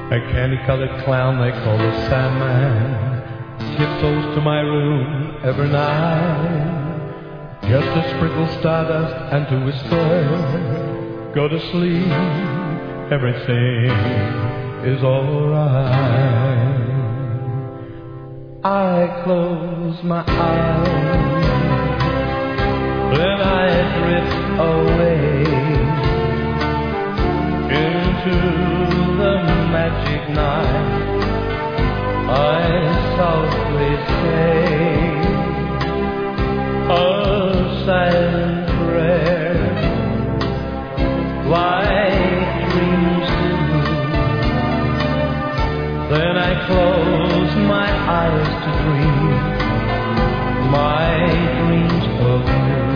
A candy-colored clown they call the Sandman tiptoes to my room every night, just to sprinkle stardust and to whisper, go to sleep, everything is alright. I close my eyes, then I drift away into the magic night. I softly say a silent prayer, like dreams do. Then I close my eyes to dream my dreams of you.